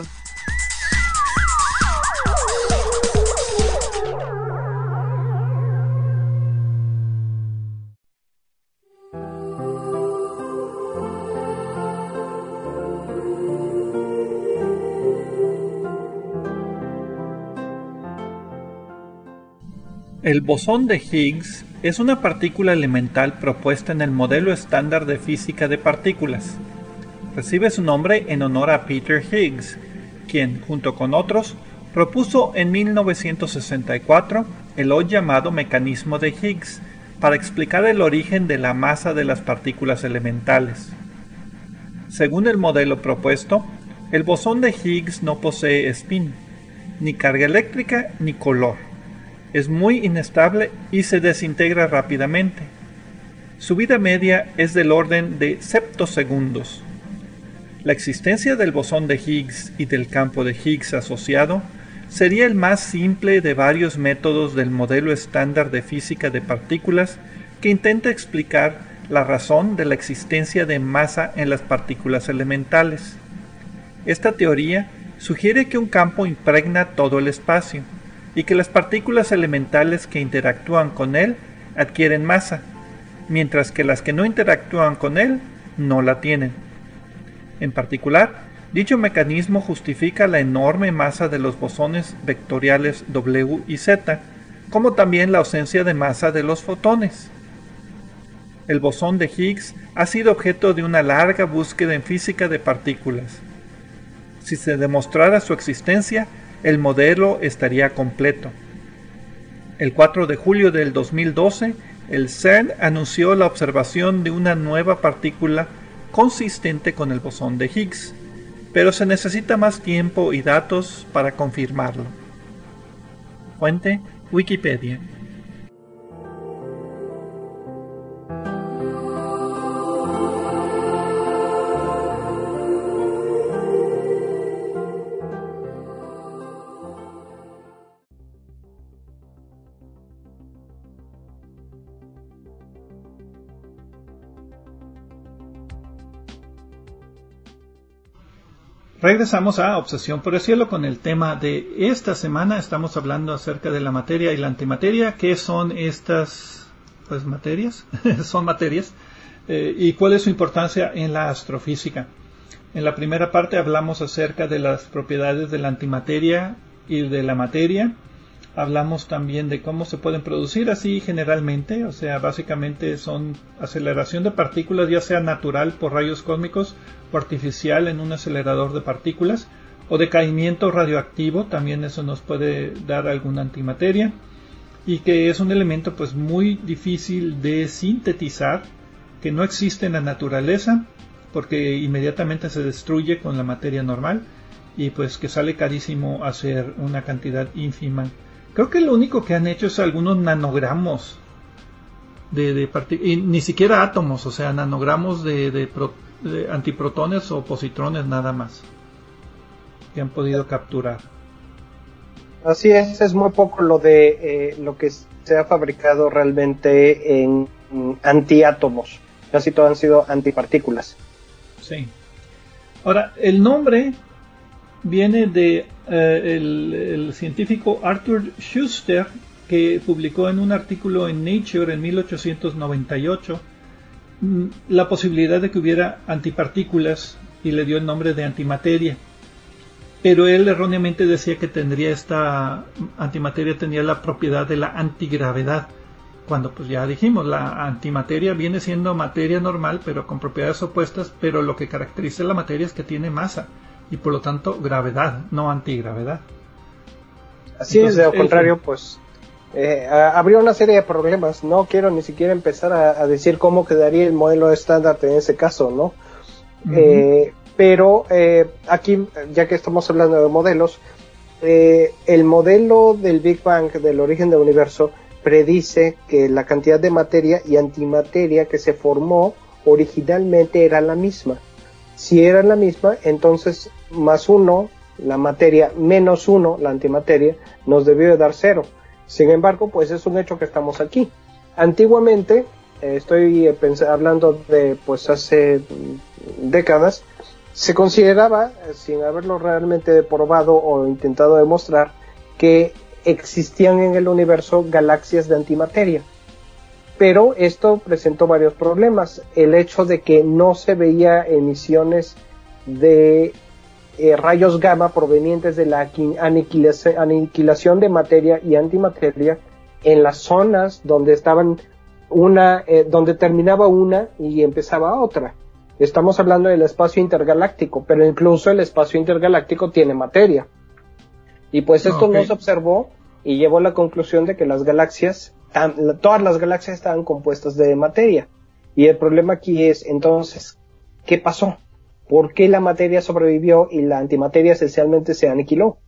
El bosón de Higgs es una partícula elemental propuesta en el modelo estándar de física de partículas. Recibe su nombre en honor a Peter Higgs, quien, junto con otros, propuso en mil novecientos sesenta y cuatro el hoy llamado mecanismo de Higgs para explicar el origen de la masa de las partículas elementales. Según el modelo propuesto, el bosón de Higgs no posee spin, ni carga eléctrica ni color. Es muy inestable y se desintegra rápidamente. Su vida media es del orden de septosegundos. La existencia del bosón de Higgs y del campo de Higgs asociado sería el más simple de varios métodos del modelo estándar de física de partículas que intenta explicar la razón de la existencia de masa en las partículas elementales. Esta teoría sugiere que un campo impregna todo el espacio y que las partículas elementales que interactúan con él adquieren masa, mientras que las que no interactúan con él no la tienen. En particular, dicho mecanismo justifica la enorme masa de los bosones vectoriales W y Z, como también la ausencia de masa de los fotones. El bosón de Higgs ha sido objeto de una larga búsqueda en física de partículas. Si se demostrara su existencia, el modelo estaría completo. El cuatro de julio del dos mil doce, el CERN anunció la observación de una nueva partícula consistente con el bosón de Higgs, pero se necesita más tiempo y datos para confirmarlo. Fuente: Wikipedia. Regresamos a Obsesión por el Cielo con el tema de esta semana. Estamos hablando acerca de la materia y la antimateria. ¿Qué son estas pues materias? Son materias. Eh, ¿Y cuál es su importancia en la astrofísica? En la primera parte hablamos acerca de las propiedades de la antimateria y de la materia. Hablamos también de cómo se pueden producir así generalmente, o sea, básicamente son aceleración de partículas, ya sea natural por rayos cósmicos o artificial en un acelerador de partículas, o decaimiento radioactivo, también eso nos puede dar alguna antimateria, y que es un elemento pues muy difícil de sintetizar, que no existe en la naturaleza, porque inmediatamente se destruye con la materia normal, y pues que sale carísimo hacer una cantidad ínfima. Creo que lo único que han hecho es algunos nanogramos de, de partículas, ni siquiera átomos, o sea, nanogramos de, de, pro, de antiprotones o positrones nada más, que han podido capturar. Así es, es muy poco lo de eh, lo que se ha fabricado realmente en, en antiátomos, casi todo han sido antipartículas. Sí. Ahora, el nombre viene de eh, el, el científico Arthur Schuster, que publicó en un artículo en Nature en mil ochocientos noventa y ocho la posibilidad de que hubiera antipartículas y le dio el nombre de antimateria. Pero él erróneamente decía que tendría esta antimateria tenía la propiedad de la antigravedad, cuando pues ya dijimos, la antimateria viene siendo materia normal pero con propiedades opuestas, pero lo que caracteriza la materia es que tiene masa y por lo tanto gravedad, no antigravedad. Así Entonces, es, de lo contrario, el, pues eh, habría una serie de problemas. No quiero ni siquiera empezar a, a decir cómo quedaría el modelo estándar en ese caso, ¿no? Uh-huh. Eh, pero eh, aquí, ya que estamos hablando de modelos, eh, el modelo del Big Bang, del origen del universo, predice que la cantidad de materia y antimateria que se formó originalmente era la misma. Si era la misma, entonces más uno, la materia, menos uno, la antimateria, nos debió de dar cero. Sin embargo, pues es un hecho que estamos aquí. Antiguamente, eh, estoy eh, pens- hablando de pues hace décadas, se consideraba, eh, sin haberlo realmente probado o intentado demostrar, que existían en el universo galaxias de antimateria. Pero esto presentó varios problemas. El hecho de que no se veía emisiones de eh, rayos gamma provenientes de la aniquilación, aniquilación de materia y antimateria en las zonas donde estaban una, eh, donde terminaba una y empezaba otra. Estamos hablando del espacio intergaláctico, pero incluso el espacio intergaláctico tiene materia. Y pues esto okay. no se observó y llevó a la conclusión de que las galaxias todas las galaxias estaban compuestas de materia. Y el problema aquí es, entonces, ¿qué pasó? ¿Por qué la materia sobrevivió y la antimateria esencialmente se aniquiló?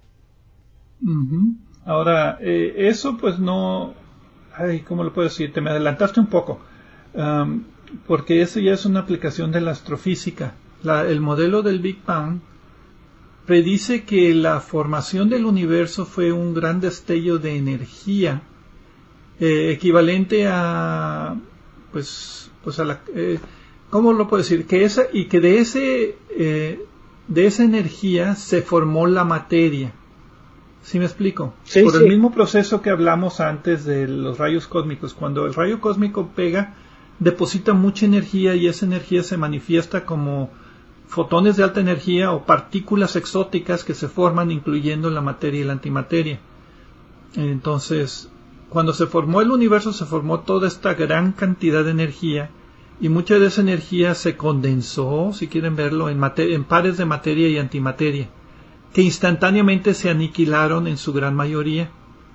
Uh-huh. Ahora, eh, eso pues no... Ay, ¿cómo lo puedo decir? Te me adelantaste un poco. Um, porque eso ya es una aplicación de la astrofísica. La, el modelo del Big Bang predice que la formación del universo fue un gran destello de energía Eh, equivalente a pues pues a la eh, ¿cómo lo puedo decir? Que esa y que de ese eh, de esa energía se formó la materia. ¿Sí me explico? Sí, Por sí. el mismo proceso que hablamos antes de los rayos cósmicos. Cuando el rayo cósmico pega deposita mucha energía y esa energía se manifiesta como fotones de alta energía o partículas exóticas que se forman incluyendo la materia y la antimateria. Entonces, cuando se formó el universo se formó toda esta gran cantidad de energía y mucha de esa energía se condensó, si quieren verlo, en, mate- en pares de materia y antimateria, que instantáneamente se aniquilaron en su gran mayoría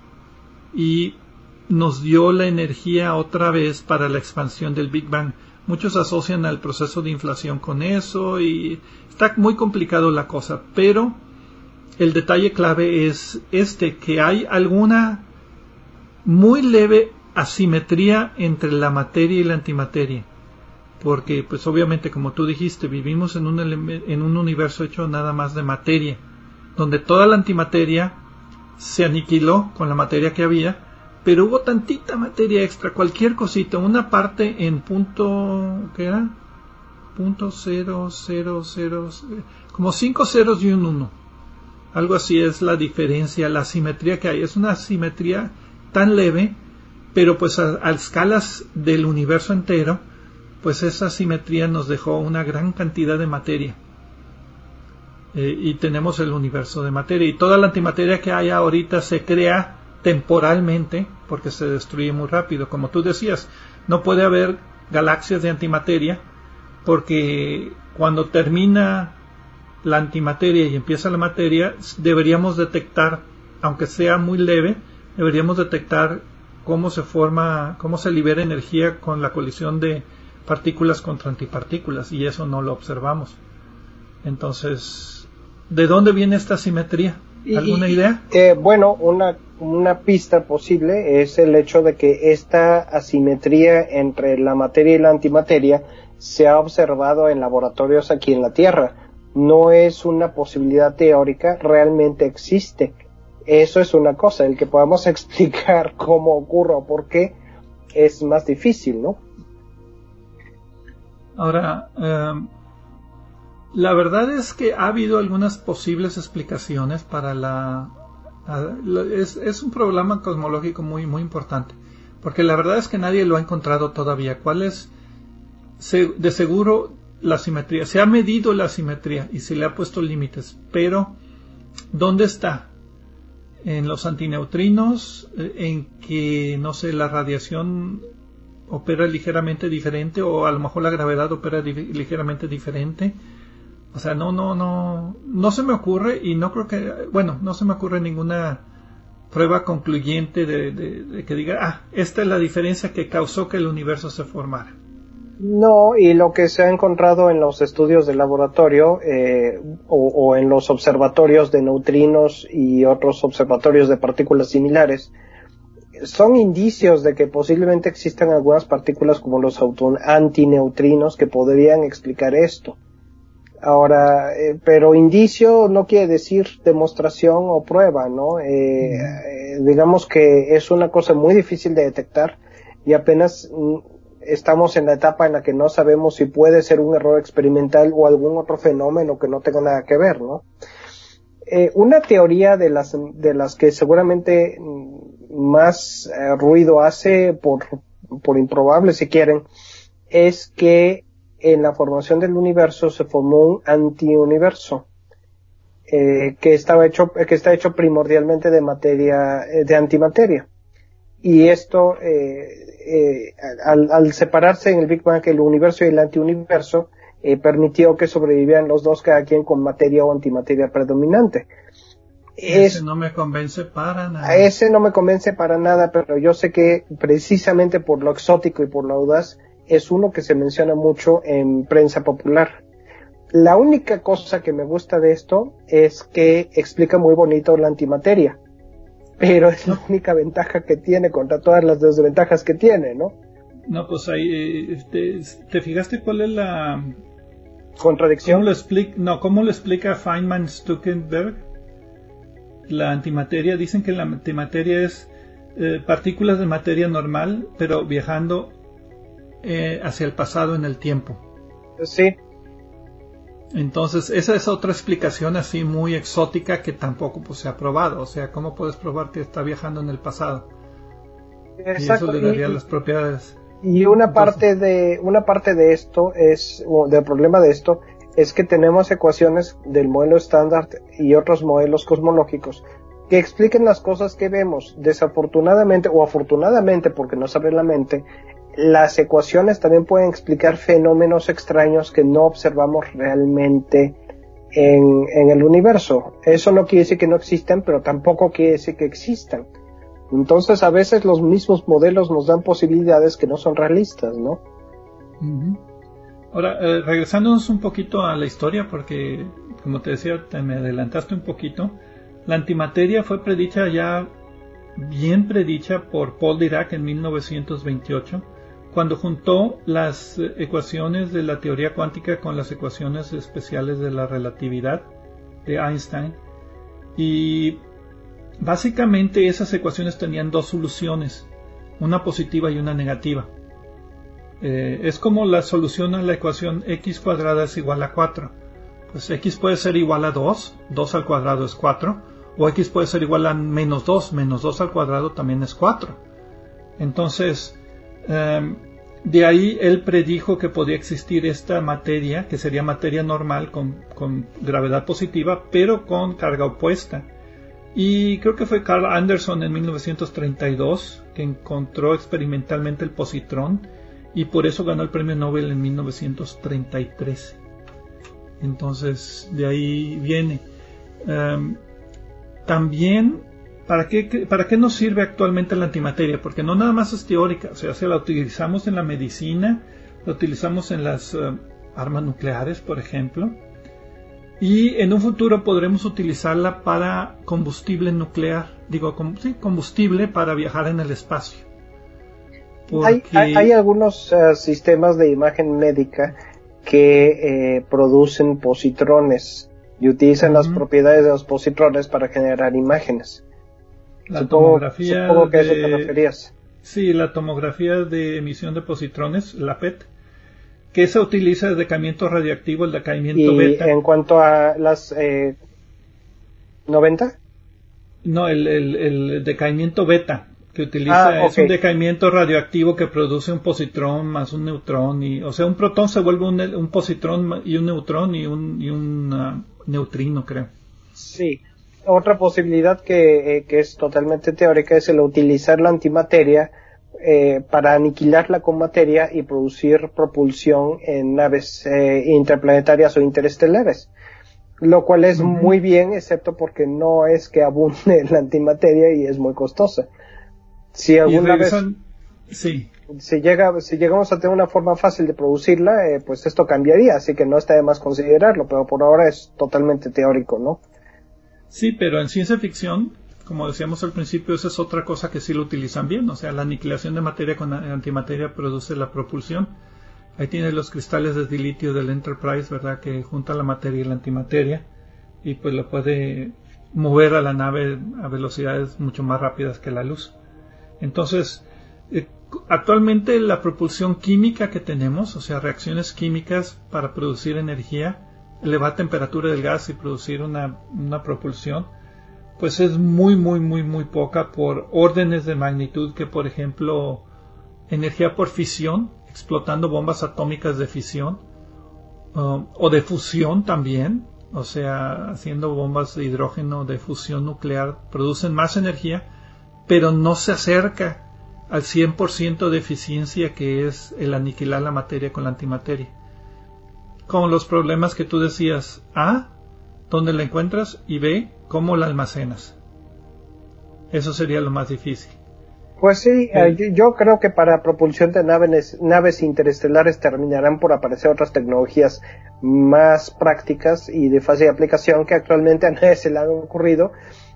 y nos dio la energía otra vez para la expansión del Big Bang. Muchos asocian al proceso de inflación con eso y está muy complicado la cosa, pero el detalle clave es este, que hay alguna muy leve asimetría entre la materia y la antimateria, porque pues obviamente, como tú dijiste, vivimos en un, eleme- en un universo hecho nada más de materia, donde toda la antimateria se aniquiló con la materia que había, pero hubo tantita materia extra, cualquier cosita, una parte en punto, ¿qué era? Punto cero, cero, cero, como cinco ceros y un uno. Algo así es la diferencia, la asimetría que hay. Es una asimetría tan leve, pero pues a, a escalas del universo entero, pues esa asimetría nos dejó una gran cantidad de materia. Eh, y tenemos el universo de materia. Y toda la antimateria que hay ahorita se crea temporalmente porque se destruye muy rápido. Como tú decías, no puede haber galaxias de antimateria porque cuando termina la antimateria y empieza la materia, deberíamos detectar, aunque sea muy leve, deberíamos detectar cómo se forma, cómo se libera energía con la colisión de partículas contra antipartículas, y eso no lo observamos. Entonces, ¿de dónde viene esta asimetría? ¿Alguna idea? Eh, bueno, una, una pista posible es el hecho de que esta asimetría entre la materia y la antimateria se ha observado en laboratorios aquí en la Tierra. No es una posibilidad teórica, realmente existe. Eso es una cosa, el que podamos explicar cómo ocurre o por qué es más difícil, ¿no? Ahora, eh, la verdad es que ha habido algunas posibles explicaciones para la... la es, es un problema cosmológico muy, muy importante, porque la verdad es que nadie lo ha encontrado todavía. ¿Cuál es? Se, de seguro la simetría. Se ha medido la simetría y se le ha puesto límites, pero ¿dónde está? En los antineutrinos, en que, no sé, la radiación opera ligeramente diferente, o a lo mejor la gravedad opera di- ligeramente diferente. O sea, no, no, no, no se me ocurre, y no creo que, bueno, no se me ocurre ninguna prueba concluyente de, de, de que diga, ah, esta es la diferencia que causó que el universo se formara. No, y lo que se ha encontrado en los estudios de laboratorio eh, o, o en los observatorios de neutrinos y otros observatorios de partículas similares son indicios de que posiblemente existan algunas partículas como los auto- antineutrinos que podrían explicar esto. Ahora, eh, pero indicio no quiere decir demostración o prueba, ¿no? Eh, eh, digamos que es una cosa muy difícil de detectar y apenas mm, estamos en la etapa en la que no sabemos si puede ser un error experimental o algún otro fenómeno que no tenga nada que ver, ¿no? Eh, una teoría de las de las que seguramente más eh, ruido hace, por, por improbable si quieren, es que en la formación del universo se formó un antiuniverso eh, que estaba hecho que está hecho primordialmente de materia eh, de antimateria, y esto eh, eh, al, al separarse en el Big Bang el universo y el antiuniverso eh, permitió que sobrevivieran los dos, cada quien con materia o antimateria predominante. Ese Es, no me convence para nada. ese no me convence para nada, pero yo sé que precisamente por lo exótico y por lo audaz es uno que se menciona mucho en prensa popular. La única cosa que me gusta de esto es que explica muy bonito la antimateria, pero es la única ventaja que tiene contra todas las desventajas que tiene, ¿no? No, pues ahí, eh, te, ¿te fijaste cuál es la Contradicción. ¿Cómo lo explica, no, ¿cómo lo explica Feynman-Stuckenberg? La antimateria, dicen que la antimateria es eh, partículas de materia normal, pero viajando eh, hacia el pasado en el tiempo. Sí. Entonces, esa es otra explicación así muy exótica que tampoco pues, se ha probado. O sea, ¿cómo puedes probar que está viajando en el pasado? Exacto. Y eso le daría y, las propiedades. Y una parte de una parte de esto es del problema de esto es que tenemos ecuaciones del modelo estándar y otros modelos cosmológicos que expliquen las cosas que vemos. Desafortunadamente o afortunadamente, porque nos abre la mente, las ecuaciones también pueden explicar fenómenos extraños que no observamos realmente en, en el universo. Eso no quiere decir que no existan, pero tampoco quiere decir que existan. Entonces, a veces los mismos modelos nos dan posibilidades que no son realistas, ¿no? Uh-huh. Ahora, eh, regresándonos un poquito a la historia, porque, como te decía, te me adelantaste un poquito. La antimateria fue predicha ya, bien predicha por Paul Dirac en mil novecientos veintiocho, cuando juntó las ecuaciones de la teoría cuántica con las ecuaciones especiales de la relatividad de Einstein. Y básicamente esas ecuaciones tenían dos soluciones, una positiva y una negativa. Eh, es como la solución a la ecuación x cuadrada es igual a cuatro. Pues x puede ser igual a dos, dos al cuadrado es cuatro, o x puede ser igual a menos dos, menos dos al cuadrado también es cuatro. Entonces, eh, de ahí él predijo que podía existir esta materia, que sería materia normal con, con gravedad positiva, pero con carga opuesta. Y creo que fue Carl Anderson en mil novecientos treinta y dos que encontró experimentalmente el positrón y por eso ganó el premio Nobel en mil novecientos treinta y tres. Entonces de ahí viene. Um, también, ¿para qué, ¿para qué nos sirve actualmente la antimateria? Porque no nada más es teórica, o sea, se la utilizamos en la medicina, la utilizamos en las uh, armas nucleares, por ejemplo. Y en un futuro podremos utilizarla para combustible nuclear, digo, com, sí, combustible para viajar en el espacio. Porque... Hay, hay, hay algunos uh, sistemas de imagen médica que eh, producen positrones y utilizan uh-huh. las propiedades de los positrones para generar imágenes. La supongo, tomografía supongo que a eso de... te referías. Sí, la tomografía de emisión de positrones, la P E T, que se utiliza el decaimiento radioactivo, el decaimiento y beta. Y en cuanto a las eh, noventa? No, el, el, el decaimiento beta que utiliza ah, es okay. un decaimiento radioactivo que produce un positrón más un neutrón, y, o sea, un protón se vuelve un, un positrón y un neutrón y un, y un uh, neutrino, creo. Sí. Otra posibilidad que, eh, que es totalmente teórica es el utilizar la antimateria eh, para aniquilarla con materia y producir propulsión en naves eh, interplanetarias o interestelares. Lo cual es uh-huh. muy bien, excepto porque no es que abunde la antimateria y es muy costosa. Si alguna vez sí. si llega si llegamos a tener una forma fácil de producirla, eh, pues esto cambiaría, así que no está de más considerarlo, pero por ahora es totalmente teórico, ¿no? Sí, pero en ciencia ficción, como decíamos al principio, esa es otra cosa que sí lo utilizan bien, o sea, la aniquilación de materia con antimateria produce la propulsión. Ahí tiene los cristales de dilitio del Enterprise, ¿verdad?, que junta la materia y la antimateria y pues lo puede mover a la nave a velocidades mucho más rápidas que la luz. Entonces, eh, actualmente la propulsión química que tenemos, o sea, reacciones químicas para producir energía, elevar la temperatura del gas y producir una, una propulsión, pues es muy, muy, muy, muy poca por órdenes de magnitud que, por ejemplo, energía por fisión, explotando bombas atómicas de fisión, um, o de fusión también, o sea, haciendo bombas de hidrógeno de fusión nuclear, producen más energía, pero no se acerca al cien por ciento de eficiencia que es el aniquilar la materia con la antimateria. Con los problemas que tú decías, A, ¿dónde la encuentras? Y B, ¿cómo la almacenas? Eso sería lo más difícil. Pues sí, eh, yo, yo creo que para propulsión de naves, naves interestelares terminarán por aparecer otras tecnologías más prácticas y de fácil aplicación que actualmente a nadie se le han ocurrido.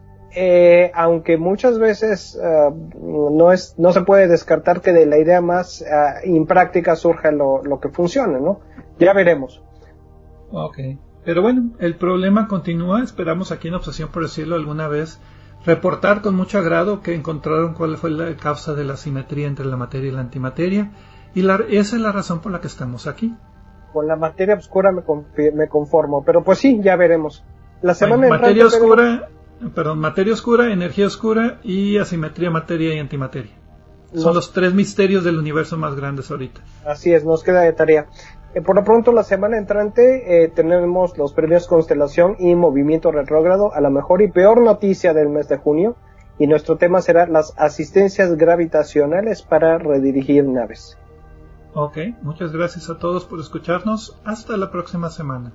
Eh, aunque muchas veces uh, no es no se puede descartar que de la idea más uh, impráctica surja lo, lo que funcione, ¿no? Ya veremos. Ok, pero bueno, el problema continúa. Esperamos aquí en Obsesión por el Cielo alguna vez reportar con mucho agrado que encontraron cuál fue la causa de la simetría entre la materia y la antimateria, y la, esa es la razón por la que estamos aquí. Con la materia oscura me, me conformo, pero pues sí, ya veremos. La semana bueno, materia entrante, oscura, pero... perdón, materia oscura, energía oscura y asimetría materia y antimateria. Son nos, los tres misterios del universo más grandes ahorita. Así es, nos queda de tarea. Eh, por lo pronto, la semana entrante eh, tenemos los premios Constelación y Movimiento Retrógrado a la mejor y peor noticia del mes de junio. Y nuestro tema será las asistencias gravitacionales para redirigir naves. Ok, muchas gracias a todos por escucharnos. Hasta la próxima semana.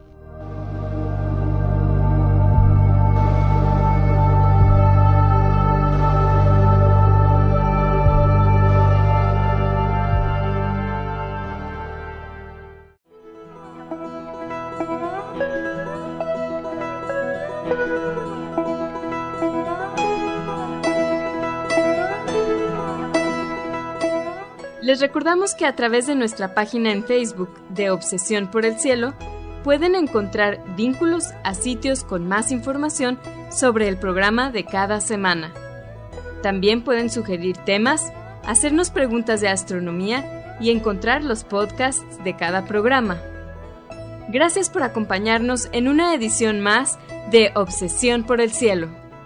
Les recordamos que a través de nuestra página en Facebook de Obsesión por el Cielo pueden encontrar vínculos a sitios con más información sobre el programa de cada semana. También pueden sugerir temas, hacernos preguntas de astronomía y encontrar los podcasts de cada programa. Gracias por acompañarnos en una edición más de Obsesión por el Cielo.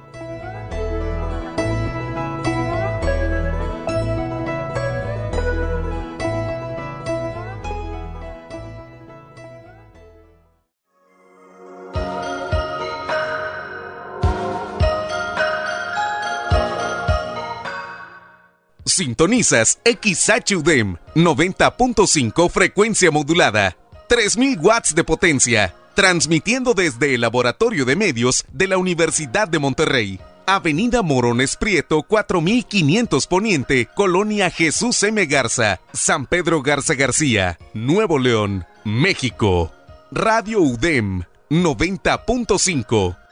Sintonizas X H U D E M noventa punto cinco frecuencia modulada, tres mil watts de potencia, transmitiendo desde el Laboratorio de Medios de la Universidad de Monterrey. Avenida Morones Prieto cuatro mil quinientos Poniente, Colonia Jesús M. Garza, San Pedro Garza García, Nuevo León, México. Radio U D E M noventa punto cinco.